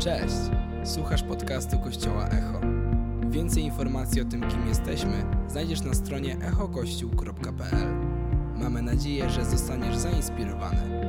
Cześć! Słuchasz podcastu Kościoła Echo. Więcej informacji o tym, kim jesteśmy, znajdziesz na stronie echokościół.pl. Mamy nadzieję, że zostaniesz zainspirowany.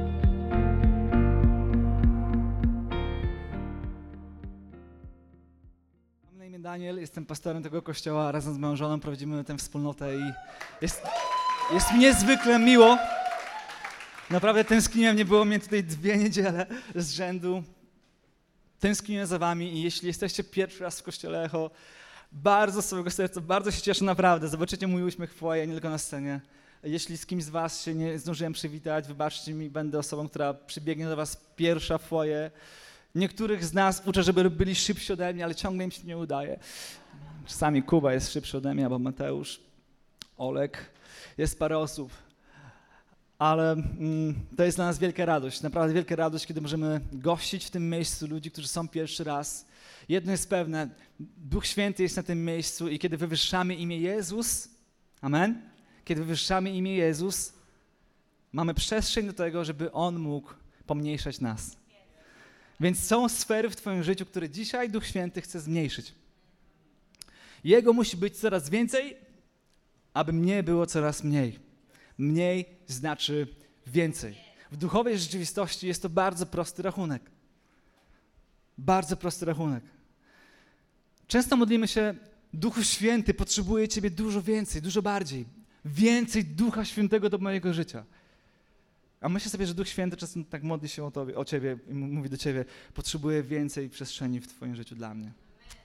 Mam na imię Daniel, jestem pastorem tego kościoła, razem z moją żoną prowadzimy tę wspólnotę i jest mi niezwykle miło. Naprawdę tęskniłem, nie było mnie tutaj 2 niedziele z rzędu. Tęskniłem za wami i jeśli jesteście pierwszy raz w Kościele Echo, bardzo z całego serca, bardzo się cieszę naprawdę. Zobaczycie mój uśmiech w foyer, nie tylko na scenie. Jeśli z kimś z was się nie zdążyłem przywitać, wybaczcie mi, będę osobą, która przybiegnie do was pierwsza w foyer. Niektórych z nas uczę, żeby byli szybsi ode mnie, ale ciągle im się nie udaje. Czasami Kuba jest szybszy ode mnie, albo Mateusz, Olek, jest parę osób. Ale to jest dla nas wielka radość, naprawdę wielka radość, kiedy możemy gościć w tym miejscu ludzi, którzy są pierwszy raz. Jedno jest pewne, Duch Święty jest na tym miejscu i kiedy wywyższamy imię Jezus, amen? Kiedy wywyższamy imię Jezus, mamy przestrzeń do tego, żeby On mógł pomniejszać nas. Więc są sfery w twoim życiu, które dzisiaj Duch Święty chce zmniejszyć. Jego musi być coraz więcej, aby mnie było coraz mniej. Mniej znaczy więcej. W duchowej rzeczywistości jest to bardzo prosty rachunek. Bardzo prosty rachunek. Często modlimy się, Duchu Święty, potrzebuję Ciebie dużo więcej, dużo bardziej. Więcej Ducha Świętego do mojego życia. A myślę sobie, że Duch Święty czasem tak modli się o Ciebie i mówi do Ciebie, potrzebuję więcej przestrzeni w Twoim życiu dla mnie.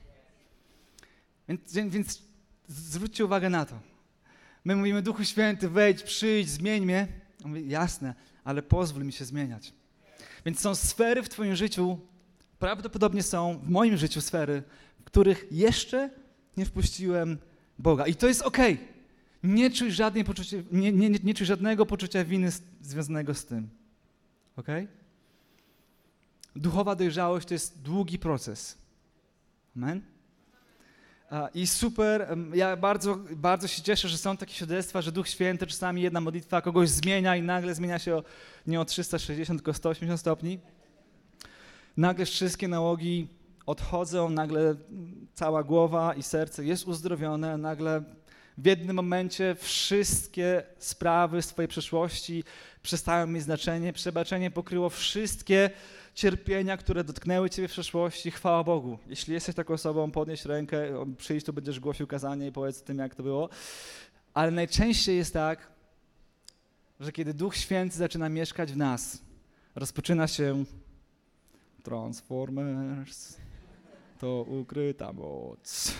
Więc zwróćcie uwagę na to. My mówimy, Duchu Święty, wejdź, przyjdź, zmień mnie. On mówi, jasne, ale pozwól mi się zmieniać. Więc są sfery w twoim życiu, prawdopodobnie są w moim życiu sfery, w których jeszcze nie wpuściłem Boga. I to jest okej. Nie czuj żadnego poczucia winy związanego z tym. Okej? Duchowa dojrzałość to jest długi proces. Amen? I super, ja bardzo się cieszę, że są takie świadectwa, że Duch Święty, czasami jedna modlitwa kogoś zmienia i nagle zmienia się nie o 360, tylko 180 stopni. Nagle wszystkie nałogi odchodzą, nagle cała głowa i serce jest uzdrowione, nagle w jednym momencie wszystkie sprawy z twojej przeszłości przestają mieć znaczenie, przebaczenie pokryło wszystkie cierpienia, które dotknęły ciebie w przeszłości, chwała Bogu. Jeśli jesteś taką osobą, podnieś rękę, przyjdź tu, będziesz głosił kazanie i powiedz o tym, jak to było. Ale najczęściej jest tak, że kiedy Duch Święty zaczyna mieszkać w nas, rozpoczyna się Transformers, to ukryta moc.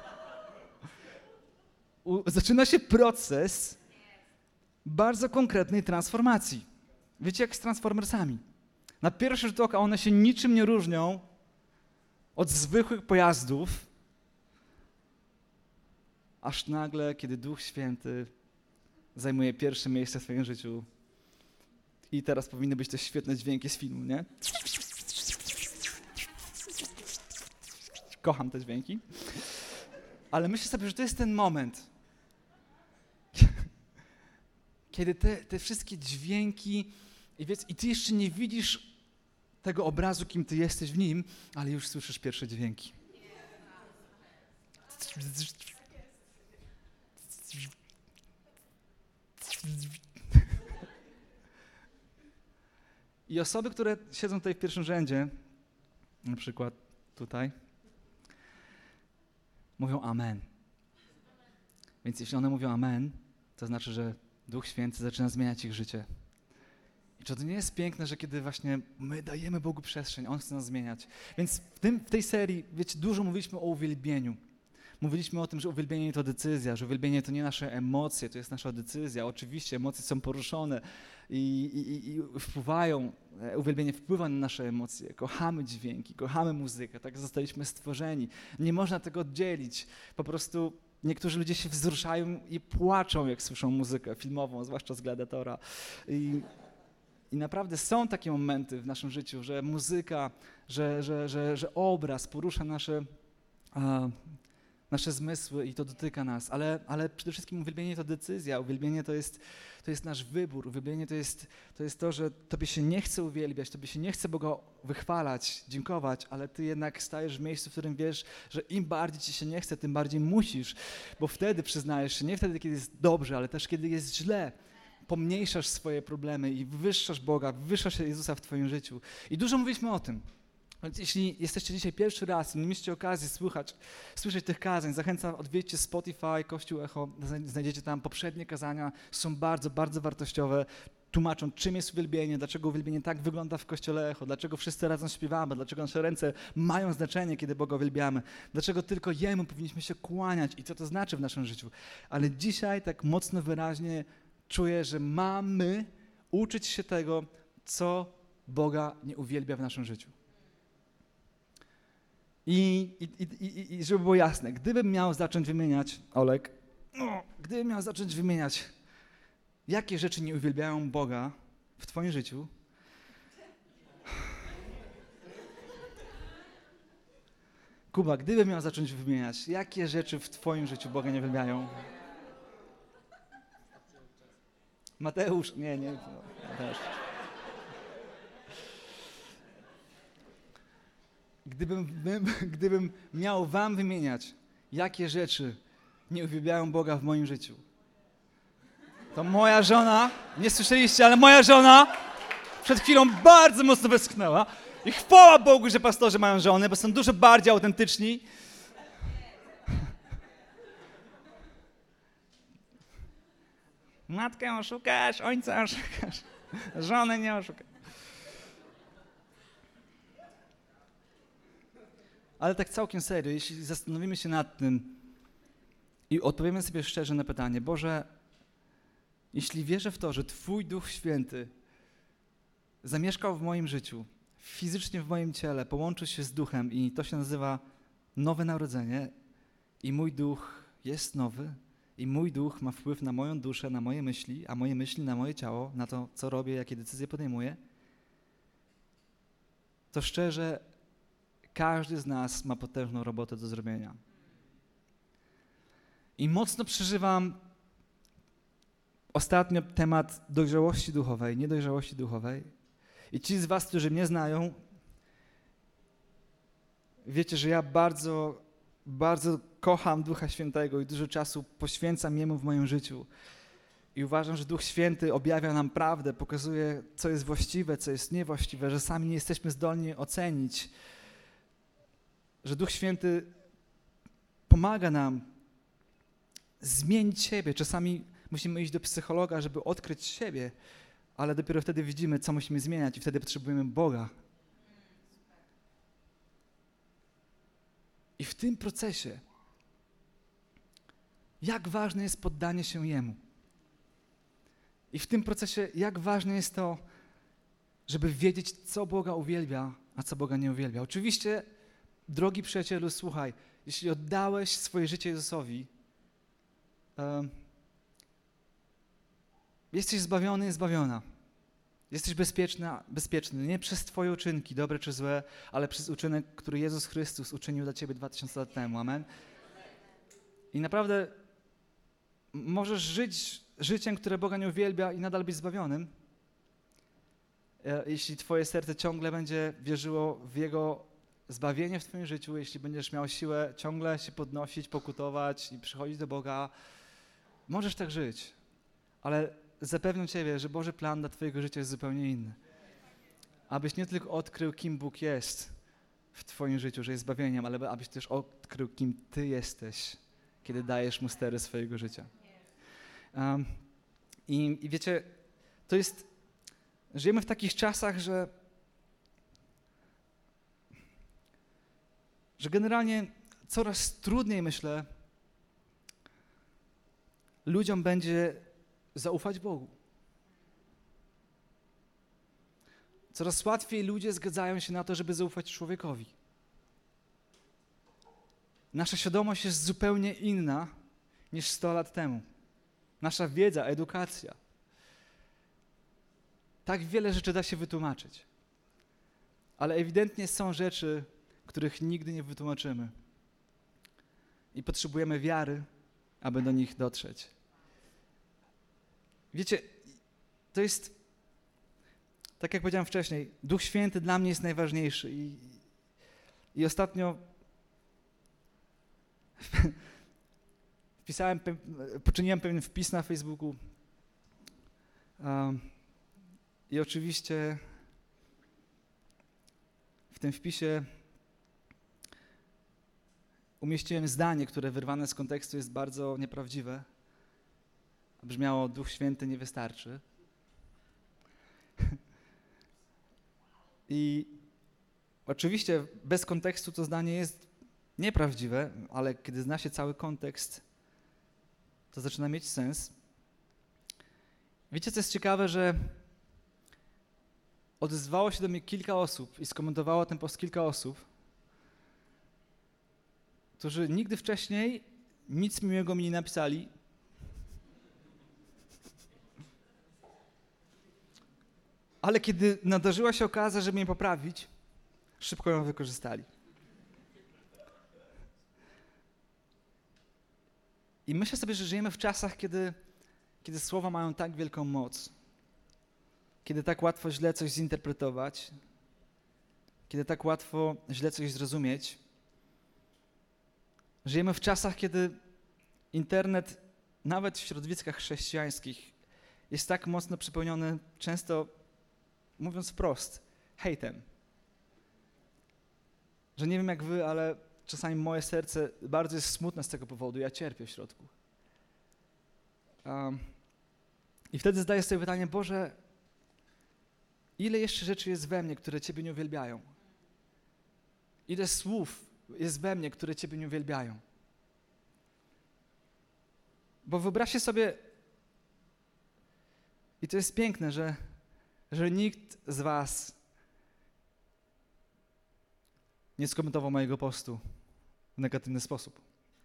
Zaczyna się proces bardzo konkretnej transformacji. Wiecie, jak z Transformersami? Na pierwszy rzut oka one się niczym nie różnią od zwykłych pojazdów, aż nagle, kiedy Duch Święty zajmuje pierwsze miejsce w swoim życiu i teraz powinny być te świetne dźwięki z filmu, nie? Kocham te dźwięki. Ale myślę sobie, że to jest ten moment, kiedy te wszystkie dźwięki i ty jeszcze nie widzisz tego obrazu, kim ty jesteś w nim, ale już słyszysz pierwsze dźwięki. I osoby, które siedzą tutaj w pierwszym rzędzie, na przykład tutaj, mówią amen. Więc jeśli one mówią amen, to znaczy, że Duch Święty zaczyna zmieniać ich życie. I czy to nie jest piękne, że kiedy właśnie my dajemy Bogu przestrzeń, On chce nas zmieniać. Więc w tej serii, wiecie, dużo mówiliśmy o uwielbieniu. Mówiliśmy o tym, że uwielbienie to decyzja, że uwielbienie to nie nasze emocje, to jest nasza decyzja. Oczywiście emocje są poruszone i wpływają, uwielbienie wpływa na nasze emocje. Kochamy dźwięki, kochamy muzykę, tak zostaliśmy stworzeni. Nie można tego oddzielić. Po prostu niektórzy ludzie się wzruszają i płaczą, jak słyszą muzykę filmową, zwłaszcza z Gladiatora. I naprawdę są takie momenty w naszym życiu, że muzyka, że obraz porusza nasze zmysły i to dotyka nas, ale przede wszystkim uwielbienie to decyzja, uwielbienie to jest nasz wybór, uwielbienie to jest to, że Tobie się nie chce uwielbiać, Tobie się nie chce Boga wychwalać, dziękować, ale Ty jednak stajesz w miejscu, w którym wiesz, że im bardziej Ci się nie chce, tym bardziej musisz, bo wtedy przyznajesz się, nie wtedy, kiedy jest dobrze, ale też kiedy jest źle, pomniejszasz swoje problemy i wywyższasz Boga, wywyższasz Jezusa w Twoim życiu. I dużo mówiliśmy o tym. Więc jeśli jesteście dzisiaj pierwszy raz i nie mieliście okazji słyszeć tych kazań, zachęcam, odwiedźcie Spotify, Kościół Echo, znajdziecie tam poprzednie kazania, są bardzo, bardzo wartościowe, tłumaczą, czym jest uwielbienie, dlaczego uwielbienie tak wygląda w Kościele Echo, dlaczego wszyscy razem śpiewamy, dlaczego nasze ręce mają znaczenie, kiedy Boga uwielbiamy, dlaczego tylko Jemu powinniśmy się kłaniać i co to znaczy w naszym życiu. Ale dzisiaj tak mocno, wyraźnie czuję, że mamy uczyć się tego, co Boga nie uwielbia w naszym życiu. I żeby było jasne, gdybym miał zacząć wymieniać, Olek, gdybym miał zacząć wymieniać, jakie rzeczy nie uwielbiają Boga w Twoim życiu, Kuba, gdybym miał zacząć wymieniać, jakie rzeczy w Twoim życiu Boga nie uwielbiają? Mateusz, nie, Mateusz. Gdybym miał wam wymieniać, jakie rzeczy nie uwielbiają Boga w moim życiu, to moja żona, nie słyszeliście, ale moja żona przed chwilą bardzo mocno westchnęła i chwała Bogu, że pastorzy mają żony, bo są dużo bardziej autentyczni. Matkę oszukasz, ojca oszukasz, żonę nie oszukasz. Ale tak całkiem serio, jeśli zastanowimy się nad tym i odpowiemy sobie szczerze na pytanie, Boże, jeśli wierzę w to, że Twój Duch Święty zamieszkał w moim życiu, fizycznie w moim ciele, połączył się z Duchem i to się nazywa nowe narodzenie i mój Duch jest nowy i mój Duch ma wpływ na moją duszę, na moje myśli, a moje myśli na moje ciało, na to, co robię, jakie decyzje podejmuję, to szczerze każdy z nas ma potężną robotę do zrobienia. I mocno przeżywam ostatnio temat dojrzałości duchowej, niedojrzałości duchowej. I ci z was, którzy mnie znają, wiecie, że ja bardzo, bardzo kocham Ducha Świętego i dużo czasu poświęcam Jemu w moim życiu. I uważam, że Duch Święty objawia nam prawdę, pokazuje, co jest właściwe, co jest niewłaściwe, że sami nie jesteśmy zdolni ocenić, że Duch Święty pomaga nam zmienić siebie. Czasami musimy iść do psychologa, żeby odkryć siebie, ale dopiero wtedy widzimy, co musimy zmieniać i wtedy potrzebujemy Boga. I w tym procesie, jak ważne jest poddanie się Jemu. I w tym procesie, jak ważne jest to, żeby wiedzieć, co Boga uwielbia, a co Boga nie uwielbia. Oczywiście, drogi przyjacielu, słuchaj, jeśli oddałeś swoje życie Jezusowi, jesteś zbawiony, zbawiona. Jesteś bezpieczny, nie przez Twoje uczynki, dobre czy złe, ale przez uczynek, który Jezus Chrystus uczynił dla Ciebie 2000 lat temu. Amen? I naprawdę możesz żyć życiem, które Boga nie uwielbia i nadal być zbawionym, jeśli Twoje serce ciągle będzie wierzyło w Jego zbawienie w Twoim życiu, jeśli będziesz miał siłę ciągle się podnosić, pokutować i przychodzić do Boga, możesz tak żyć, ale zapewniam Ciebie, że Boży plan dla Twojego życia jest zupełnie inny. Abyś nie tylko odkrył, kim Bóg jest w Twoim życiu, że jest zbawieniem, ale abyś też odkrył, kim Ty jesteś, kiedy dajesz Mu stery swojego życia. I wiecie, to jest, żyjemy w takich czasach, że generalnie coraz trudniej, myślę, ludziom będzie zaufać Bogu. Coraz łatwiej ludzie zgadzają się na to, żeby zaufać człowiekowi. Nasza świadomość jest zupełnie inna niż 100 lat temu. Nasza wiedza, edukacja. Tak wiele rzeczy da się wytłumaczyć. Ale ewidentnie są rzeczy, których nigdy nie wytłumaczymy. i potrzebujemy wiary, aby do nich dotrzeć. Wiecie, to jest, tak jak powiedziałem wcześniej, Duch Święty dla mnie jest najważniejszy i ostatnio poczyniłem pewien wpis na Facebooku i oczywiście w tym wpisie umieściłem zdanie, które wyrwane z kontekstu jest bardzo nieprawdziwe. Brzmiało: Duch Święty nie wystarczy. I oczywiście bez kontekstu to zdanie jest nieprawdziwe, ale kiedy zna się cały kontekst, to zaczyna mieć sens. Wiecie, co jest ciekawe, że odezwało się do mnie kilka osób i skomentowało ten post kilka osób, którzy nigdy wcześniej nic miłego mi nie napisali, ale kiedy nadarzyła się okazja, żeby mnie poprawić, szybko ją wykorzystali. I myślę sobie, że żyjemy w czasach, kiedy słowa mają tak wielką moc, kiedy tak łatwo źle coś zinterpretować, kiedy tak łatwo źle coś zrozumieć. Żyjemy w czasach, kiedy internet, nawet w środowiskach chrześcijańskich, jest tak mocno przepełniony, często, mówiąc wprost, hejtem. Że nie wiem jak wy, ale czasami moje serce bardzo jest smutne z tego powodu, ja cierpię w środku. I wtedy zadaję sobie pytanie: Boże, ile jeszcze rzeczy jest we mnie, które Ciebie nie uwielbiają? Ile słów jest we mnie, które Ciebie nie uwielbiają? Bo wyobraźcie sobie, i to jest piękne, że nikt z was nie skomentował mojego postu w negatywny sposób.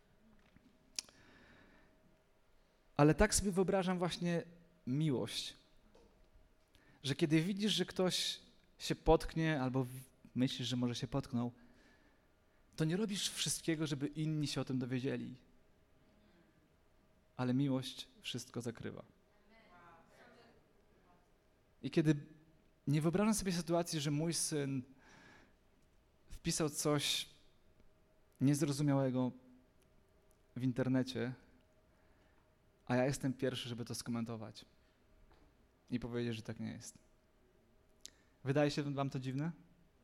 Ale tak sobie wyobrażam właśnie miłość, że kiedy widzisz, że ktoś się potknie albo myślisz, że może się potknął, to nie robisz wszystkiego, żeby inni się o tym dowiedzieli. Ale miłość wszystko zakrywa. I kiedy nie wyobrażam sobie sytuacji, że mój syn wpisał coś niezrozumiałego w internecie, a ja jestem pierwszy, żeby to skomentować i powiedzieć, że tak nie jest. Wydaje się wam to dziwne?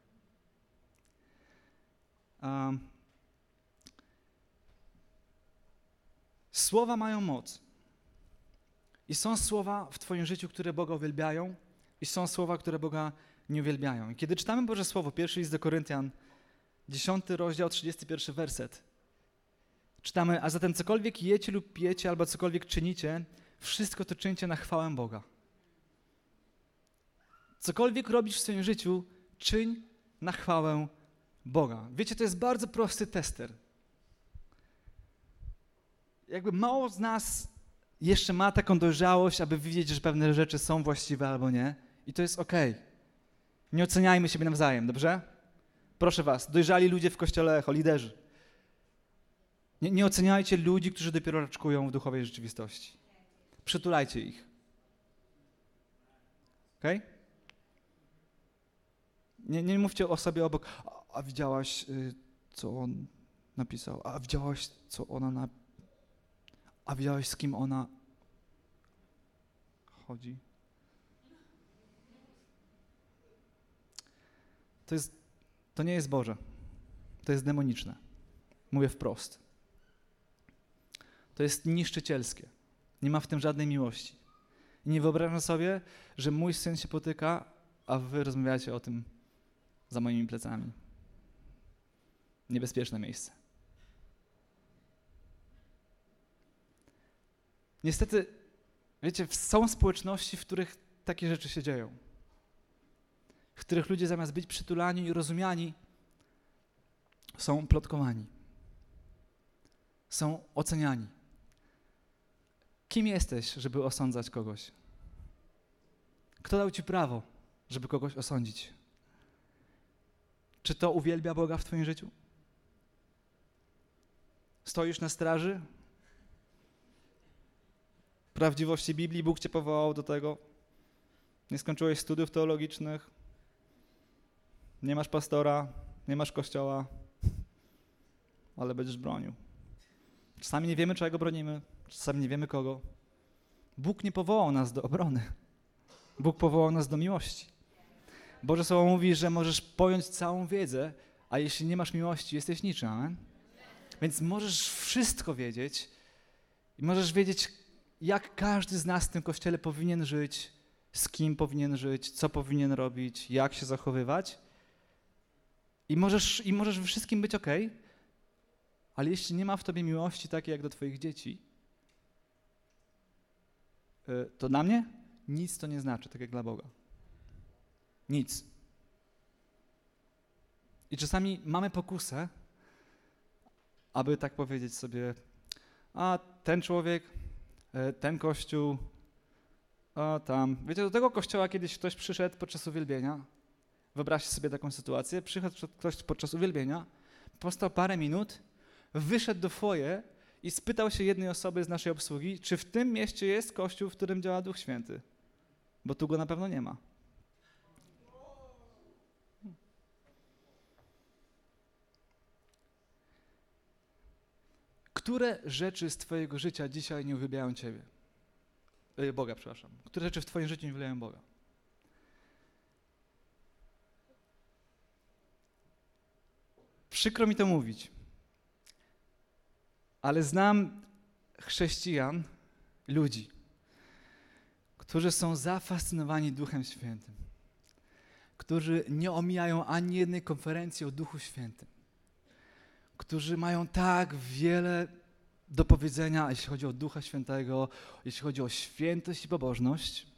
Słowa mają moc. I są słowa w twoim życiu, które Boga uwielbiają, i są słowa, które Boga nie uwielbiają. I kiedy czytamy Boże Słowo, 1 list do Koryntian, 10 rozdział, 31 werset, czytamy: a zatem cokolwiek jecie lub pijecie, albo cokolwiek czynicie, wszystko to czyńcie na chwałę Boga. Cokolwiek robisz w swoim życiu, czyń na chwałę Boga. Wiecie, to jest bardzo prosty tester. Jakby mało z nas jeszcze ma taką dojrzałość, aby widzieć, że pewne rzeczy są właściwe albo nie. I to jest okej. Nie oceniajmy siebie nawzajem, dobrze? Proszę was, dojrzali ludzie w Kościele Echo, liderzy. Nie oceniajcie ludzi, którzy dopiero raczkują w duchowej rzeczywistości. Przytulajcie ich. Okej? Nie mówcie o sobie obok: a widziałaś, co on napisał? A widziałaś, co ona A widziałeś, z kim ona chodzi? To nie jest Boże. To jest demoniczne. Mówię wprost. To jest niszczycielskie. Nie ma w tym żadnej miłości. I nie wyobrażam sobie, że mój syn się potyka, a wy rozmawiacie o tym za moimi plecami. Niebezpieczne miejsce. Niestety, wiecie, są społeczności, w których takie rzeczy się dzieją. W których ludzie zamiast być przytulani i rozumiani, są plotkowani. Są oceniani. Kim jesteś, żeby osądzać kogoś? Kto dał ci prawo, żeby kogoś osądzić? Czy to uwielbia Boga w twoim życiu? Stoisz na straży prawdziwości Biblii, Bóg cię powołał do tego. Nie skończyłeś studiów teologicznych, nie masz pastora, nie masz kościoła, ale będziesz bronił. Czasami nie wiemy, czego bronimy, czasami nie wiemy kogo. Bóg nie powołał nas do obrony. Bóg powołał nas do miłości. Boże Słowo mówi, że możesz pojąć całą wiedzę, a jeśli nie masz miłości, jesteś niczym. Amen? Więc możesz wszystko wiedzieć i możesz wiedzieć, jak każdy z nas w tym Kościele powinien żyć, z kim powinien żyć, co powinien robić, jak się zachowywać. I możesz we wszystkim być okej, ale jeśli nie ma w tobie miłości takiej jak do twoich dzieci, to dla mnie nic to nie znaczy, tak jak dla Boga. Nic. I czasami mamy pokusę, aby tak powiedzieć sobie, a ten człowiek, ten kościół, a tam. Wiecie, do tego kościoła kiedyś ktoś przyszedł podczas uwielbienia. Wyobraźcie sobie taką sytuację. Przyszedł ktoś podczas uwielbienia, postał parę minut, wyszedł do foyer i spytał się jednej osoby z naszej obsługi, czy w tym mieście jest kościół, w którym działa Duch Święty. Bo tu go na pewno nie ma. Które rzeczy z twojego życia dzisiaj nie uwielbiają Ciebie? Boga, przepraszam. Które rzeczy w twoim życiu nie uwielbiają Boga? Przykro mi to mówić, ale znam chrześcijan, ludzi, którzy są zafascynowani Duchem Świętym, którzy nie omijają ani jednej konferencji o Duchu Świętym, którzy mają tak wiele do powiedzenia, jeśli chodzi o Ducha Świętego, jeśli chodzi o świętość i pobożność,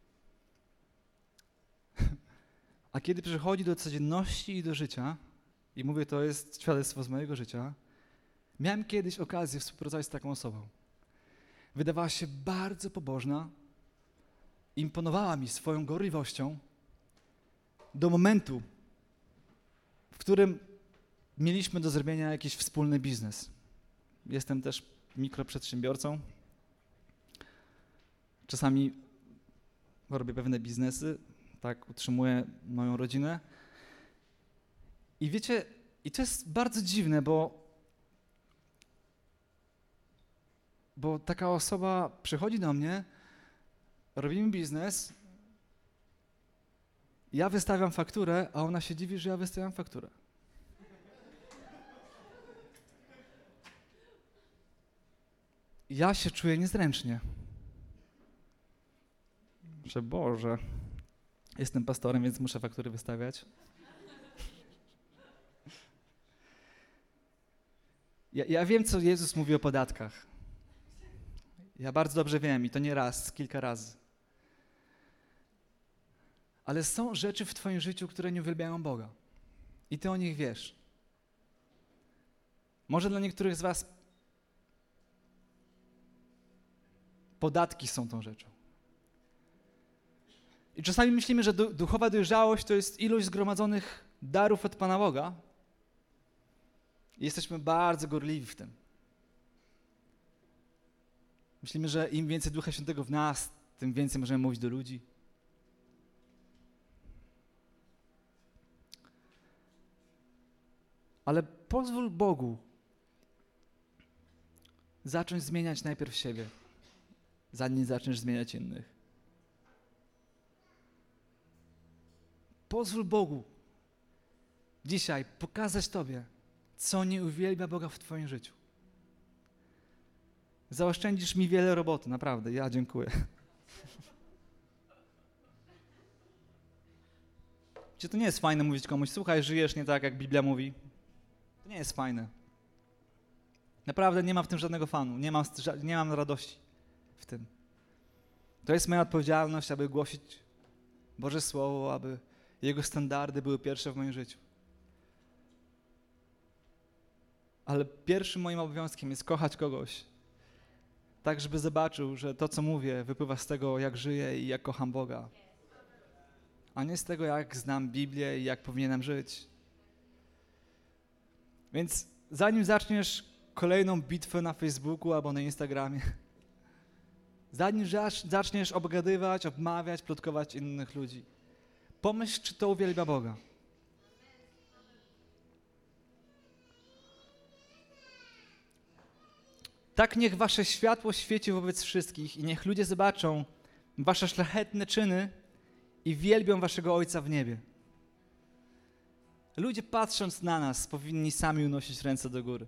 a kiedy przychodzi do codzienności i do życia, i mówię, to jest świadectwo z mojego życia, miałem kiedyś okazję współpracować z taką osobą. Wydawała się bardzo pobożna, imponowała mi swoją gorliwością do momentu, w którym mieliśmy do zrobienia jakiś wspólny biznes. Jestem też mikroprzedsiębiorcą. Czasami robię pewne biznesy, tak utrzymuję moją rodzinę. I wiecie, i to jest bardzo dziwne, bo taka osoba przychodzi do mnie, robimy biznes, ja wystawiam fakturę, a ona się dziwi, że ja wystawiam fakturę. Ja się czuję niezręcznie. Że Boże, jestem pastorem, więc muszę faktury wystawiać. Ja wiem, co Jezus mówi o podatkach. Ja bardzo dobrze wiem i to nie raz, kilka razy. Ale są rzeczy w twoim życiu, które nie uwielbiają Boga. I ty o nich wiesz. Może dla niektórych z was podatki są tą rzeczą. I czasami myślimy, że duchowa dojrzałość to jest ilość zgromadzonych darów od Pana Boga. I jesteśmy bardzo gorliwi w tym. Myślimy, że im więcej Ducha Świętego w nas, tym więcej możemy mówić do ludzi. Ale pozwól Bogu zacząć zmieniać najpierw siebie, zanim zaczniesz zmieniać innych. Pozwól Bogu dzisiaj pokazać tobie, co nie uwielbia Boga w twoim życiu. Zaoszczędzisz mi wiele roboty, naprawdę, ja dziękuję. Czy to nie jest fajne mówić komuś, słuchaj, żyjesz nie tak, jak Biblia mówi? To nie jest fajne. Naprawdę nie mam w tym żadnego fanu, nie mam radości w tym. To jest moja odpowiedzialność, aby głosić Boże Słowo, aby Jego standardy były pierwsze w moim życiu. Ale pierwszym moim obowiązkiem jest kochać kogoś, tak żeby zobaczył, że to, co mówię, wypływa z tego, jak żyję i jak kocham Boga, a nie z tego, jak znam Biblię i jak powinienem żyć. Więc zanim zaczniesz kolejną bitwę na Facebooku albo na Instagramie. Zanim zaczniesz obgadywać, obmawiać, plotkować innych ludzi. Pomyśl, czy to uwielbia Boga. Tak niech wasze światło świeci wobec wszystkich i niech ludzie zobaczą wasze szlachetne czyny i wielbią waszego Ojca w niebie. Ludzie patrząc na nas powinni sami unosić ręce do góry.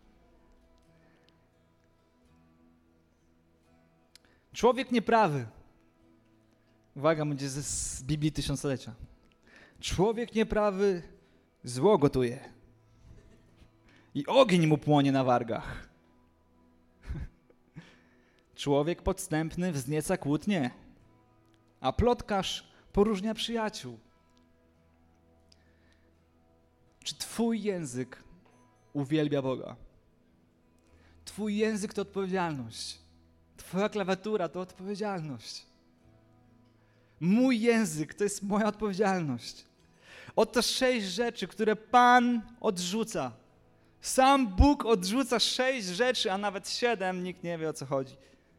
Człowiek nieprawy. Uwaga, będzie z Biblii Tysiąclecia. Człowiek nieprawy zło gotuje i ogień mu płonie na wargach. Człowiek podstępny wznieca kłótnie, a plotkarz poróżnia przyjaciół. Czy twój język uwielbia Boga? Twój język to odpowiedzialność. Twoja klawiatura to odpowiedzialność. Mój język to jest moja odpowiedzialność. Oto 6 rzeczy, które Pan odrzuca. Sam Bóg odrzuca 6 rzeczy, a nawet 7, nikt nie wie, o co chodzi.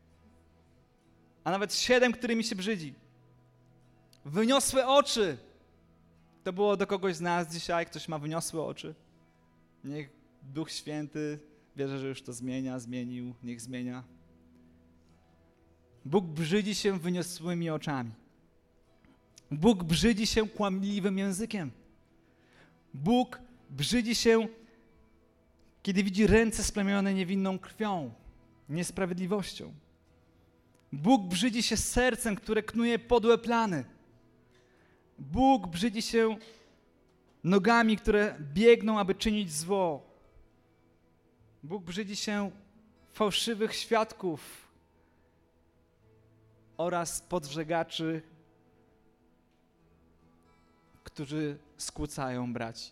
A nawet 7, którymi się brzydzi. Wyniosłe oczy. To było do kogoś z nas dzisiaj, ktoś ma wyniosłe oczy. Niech Duch Święty, wierzę, że już to zmienił, niech zmienia. Bóg brzydzi się wyniosłymi oczami. Bóg brzydzi się kłamliwym językiem. Bóg brzydzi się, kiedy widzi ręce splamione niewinną krwią, niesprawiedliwością. Bóg brzydzi się sercem, które knuje podłe plany. Bóg brzydzi się nogami, które biegną, aby czynić zło. Bóg brzydzi się fałszywych świadków oraz podżegaczy, którzy skłócają braci.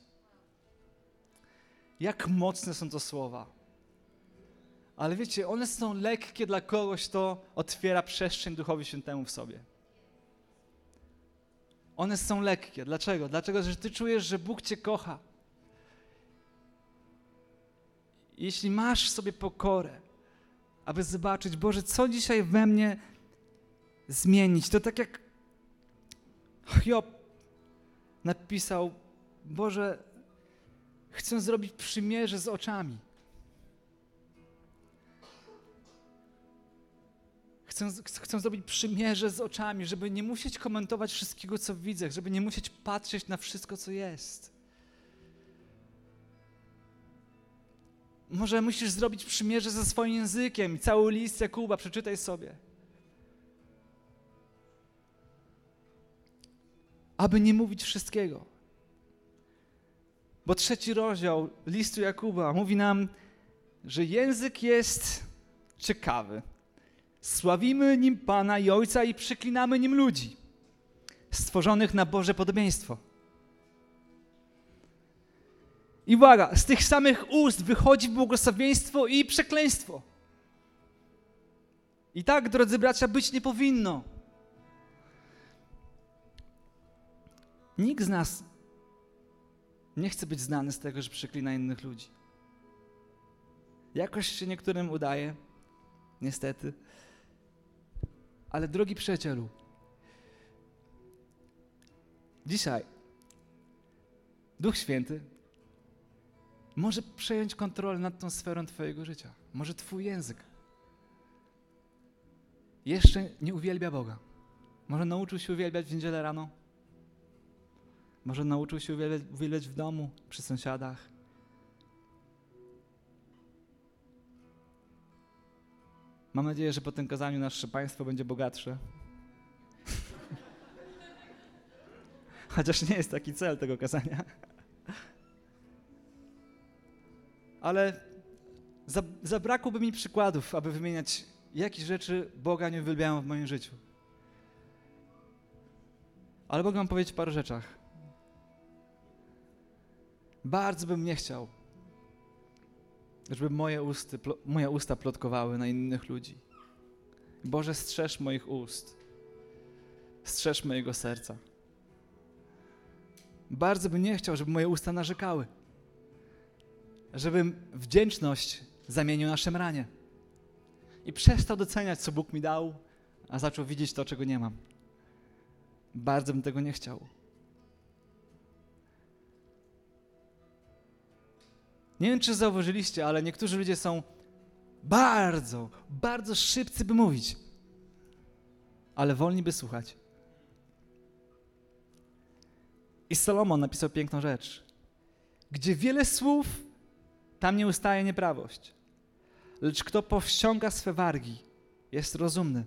Jak mocne są to słowa. Ale wiecie, one są lekkie dla kogoś, kto otwiera przestrzeń Duchowi Świętemu w sobie. One są lekkie. Dlaczego? Dlatego, że ty czujesz, że Bóg cię kocha. Jeśli masz w sobie pokorę, aby zobaczyć, Boże, co dzisiaj we mnie zmienić, to tak jak Hiob napisał, Boże, chcę zrobić przymierze z oczami. Chcę zrobić przymierze z oczami, żeby nie musieć komentować wszystkiego, co widzę, żeby nie musieć patrzeć na wszystko, co jest. Może musisz zrobić przymierze ze swoim językiem i cały list Jakuba, przeczytaj sobie. Aby nie mówić wszystkiego. Bo 3 rozdział listu Jakuba mówi nam, że język jest ciekawy. Sławimy nim Pana i Ojca i przeklinamy nim ludzi, stworzonych na Boże podobieństwo. I uwaga, z tych samych ust wychodzi błogosławieństwo i przekleństwo. I tak, drodzy bracia, być nie powinno. Nikt z nas nie chce być znany z tego, że przeklina innych ludzi. Jakoś się niektórym udaje, niestety. Ale drogi przyjacielu, dzisiaj Duch Święty może przejąć kontrolę nad tą sferą twojego życia. Może twój język jeszcze nie uwielbia Boga. Może nauczył się uwielbiać w niedzielę rano. Może nauczył się uwielbiać w domu, przy sąsiadach. Mam nadzieję, że po tym kazaniu nasze państwo będzie bogatsze. Chociaż nie jest taki cel tego kazania. Ale zabrakłoby mi przykładów, aby wymieniać, jakie rzeczy Boga nie uwielbiają w moim życiu. Ale mogę wam powiedzieć o paru rzeczach. Bardzo bym nie chciał, żeby moje usta plotkowały na innych ludzi. Boże, strzeż moich ust. Strzeż mojego serca. Bardzo bym nie chciał, żeby moje usta narzekały. Żebym wdzięczność zamienił na szemranie. I przestał doceniać, co Bóg mi dał, a zaczął widzieć to, czego nie mam. Bardzo bym tego nie chciał. Nie wiem, czy zauważyliście, ale niektórzy ludzie są bardzo, bardzo szybcy, by mówić, ale wolni, by słuchać. I Salomon napisał piękną rzecz. Gdzie wiele słów, tam nie ustaje nieprawość. Lecz kto powściąga swe wargi, jest rozumny.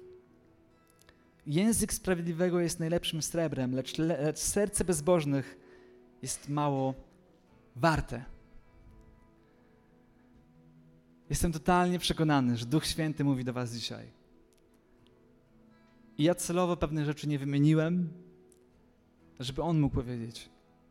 Język sprawiedliwego jest najlepszym srebrem, lecz serce bezbożnych jest mało warte. Jestem totalnie przekonany, że Duch Święty mówi do was dzisiaj. I ja celowo pewnych rzeczy nie wymieniłem, żeby On mógł powiedzieć.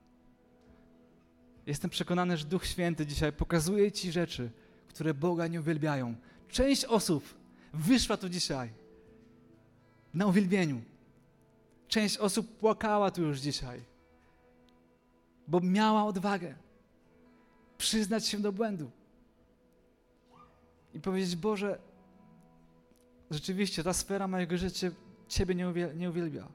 Jestem przekonany, że Duch Święty dzisiaj pokazuje ci rzeczy, które Boga nie uwielbiają. Część osób wyszła tu dzisiaj na uwielbieniu. Część osób płakała tu już dzisiaj, bo miała odwagę przyznać się do błędu i powiedzieć: Boże, rzeczywiście ta sfera mojego życia Ciebie nie uwielbia.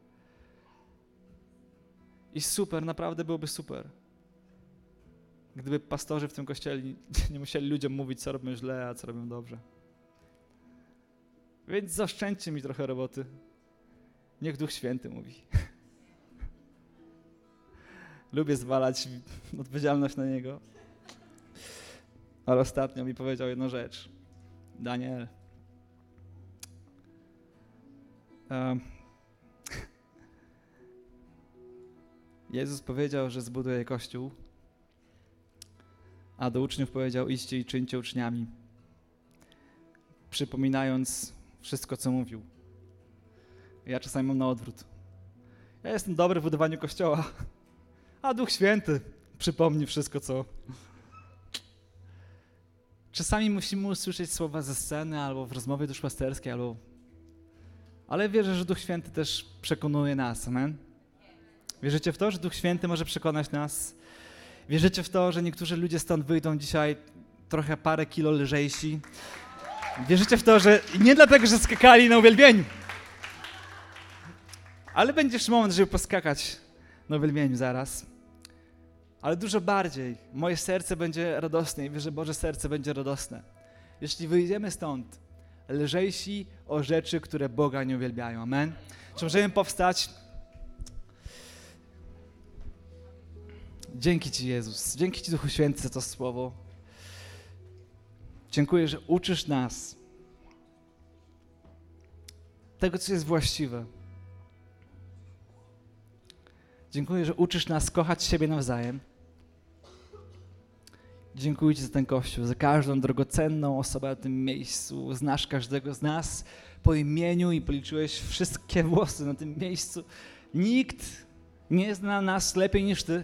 I super, naprawdę byłoby super, gdyby pastorzy w tym kościele nie musieli ludziom mówić, co robią źle, a co robią dobrze. Więc zaoszczędźcie mi trochę roboty. Niech Duch Święty mówi. Lubię zwalać odpowiedzialność na Niego. Ale ostatnio mi powiedział jedną rzecz. Daniel, Jezus powiedział, że zbuduje Kościół, a do uczniów powiedział: idźcie i czyńcie uczniami, przypominając wszystko, co mówił. Ja czasami mam na odwrót. Ja jestem dobry w budowaniu Kościoła, a Duch Święty przypomni wszystko, co... Czasami musimy usłyszeć słowa ze sceny, albo w rozmowie duszpasterskiej, ale wierzę, że Duch Święty też przekonuje nas, amen? Wierzycie w to, że Duch Święty może przekonać nas? Wierzycie w to, że niektórzy ludzie stąd wyjdą dzisiaj trochę parę kilo lżejsi? Wierzycie w to, że nie dlatego, że skakali na uwielbieniu, ale będziesz moment, żeby poskakać na uwielbieniu zaraz. Ale dużo bardziej moje serce będzie radosne i wierzę, że Boże serce będzie radosne, jeśli wyjdziemy stąd lżejsi o rzeczy, które Boga nie uwielbiają. Amen? Czy możemy powstać? Dzięki Ci, Jezus. Dzięki Ci, Duchu Święty, za to słowo. Dziękuję, że uczysz nas tego, co jest właściwe. Dziękuję, że uczysz nas kochać siebie nawzajem. Dziękuję Ci za ten Kościół, za każdą drogocenną osobę na tym miejscu. Znasz każdego z nas po imieniu i policzyłeś wszystkie włosy na tym miejscu. Nikt nie zna nas lepiej niż Ty.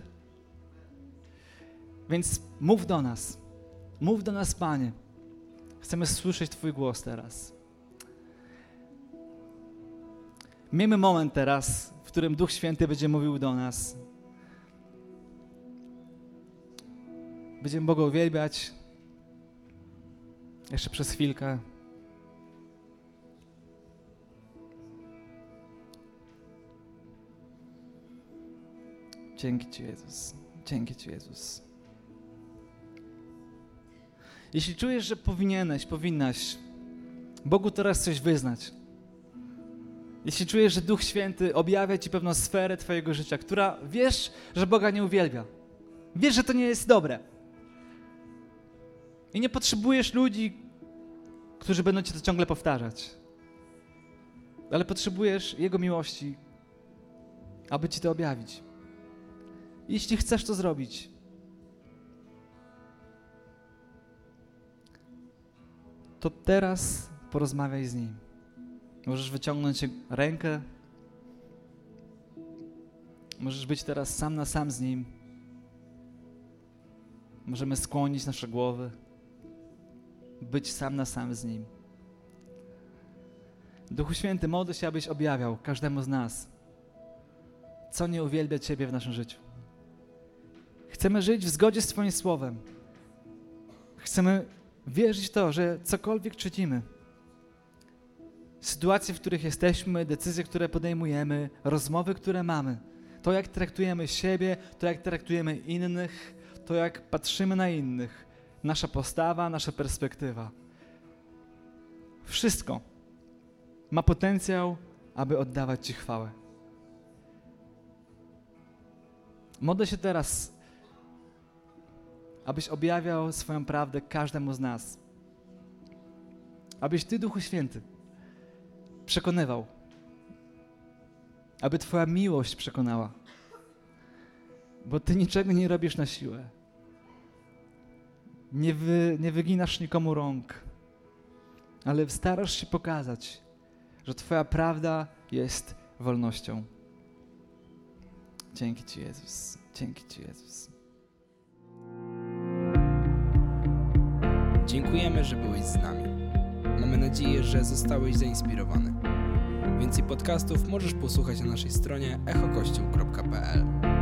Więc mów do nas, Panie. Chcemy słyszeć Twój głos teraz. Miejmy moment teraz, w którym Duch Święty będzie mówił do nas. Będziemy Boga uwielbiać jeszcze przez chwilkę. Dzięki Ci, Jezus. Dzięki Ci, Jezus. Jeśli czujesz, że powinnaś Bogu teraz coś wyznać, jeśli czujesz, że Duch Święty objawia Ci pewną sferę Twojego życia, która wiesz, że Boga nie uwielbia, wiesz, że to nie jest dobre i nie potrzebujesz ludzi, którzy będą Ci to ciągle powtarzać, ale potrzebujesz Jego miłości, aby Ci to objawić. Jeśli chcesz to zrobić, to teraz porozmawiaj z Nim. Możesz wyciągnąć rękę, możesz być teraz sam na sam z Nim. Możemy skłonić nasze głowy, być sam na sam z Nim. Duchu Święty, modlę się, abyś objawiał każdemu z nas, co nie uwielbia Ciebie w naszym życiu. Chcemy żyć w zgodzie z Twoim Słowem. Chcemy wierzyć w to, że cokolwiek czynimy, sytuacje, w których jesteśmy, decyzje, które podejmujemy, rozmowy, które mamy, to jak traktujemy siebie, to jak traktujemy innych, to jak patrzymy na innych, nasza postawa, nasza perspektywa. Wszystko ma potencjał, aby oddawać Ci chwałę. Modlę się teraz, abyś objawiał swoją prawdę każdemu z nas. Abyś Ty, Duchu Święty, przekonywał. Aby Twoja miłość przekonała. Bo Ty niczego nie robisz na siłę. Nie wyginasz nikomu rąk, ale starasz się pokazać, że Twoja prawda jest wolnością. Dzięki Ci, Jezus. Dzięki Ci, Jezus. Dziękujemy, że byłeś z nami. Mamy nadzieję, że zostałeś zainspirowany. Więcej podcastów możesz posłuchać na naszej stronie echokościół.pl.